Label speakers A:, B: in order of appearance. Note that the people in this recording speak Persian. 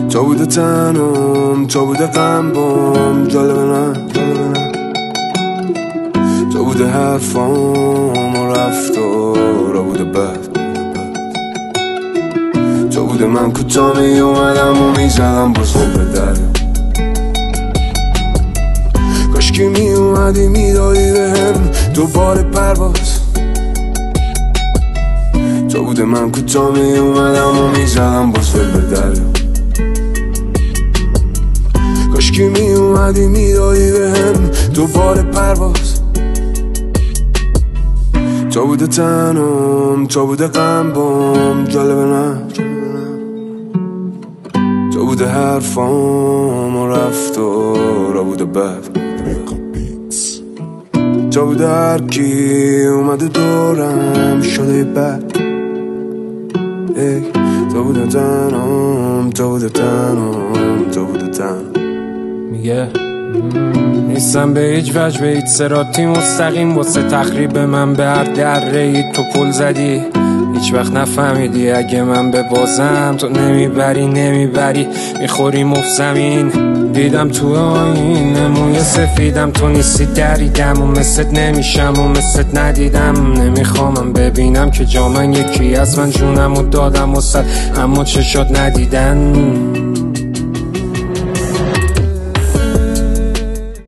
A: تو بوده تنم، تو بوده قلبم، جالبه نه تو بوده حرفام و رفتارا بوده بد تو بوده من کوتاه می اومدم و میزدم با صبح دریا کاشکی می اومدی میدادی بهم دوباره پرواز تو بوده من کوتاه می اومدم و میزدم با صبح دریا کاشکی می اومدی میدادی بهم دوباره پرواز تو بوده تنم، تو بوده قلبم، جالبه نه تو بوده حرفام و رفتارا بوده بد تو بوده هر کی اومده دورم شده بد تو بوده تنم، تو بوده تنم، تو بوده تنم
B: میگه نیستم به هیچ وجه به هیچ صراطی مستقیم واسه تخریب من به هر دره‌ای تو پل زدی هیچ وقت نفهمیدی اگه من به بازم تو نمیبری میخوری مف زمین دیدم تو آینه موی سفیدم تو نیستی دریدم و مثلت نمیشم و مثلت ندیدم نمیخوامم ببینم که جا من یکی از من جونم و دادم وسط اما چشات ندیدن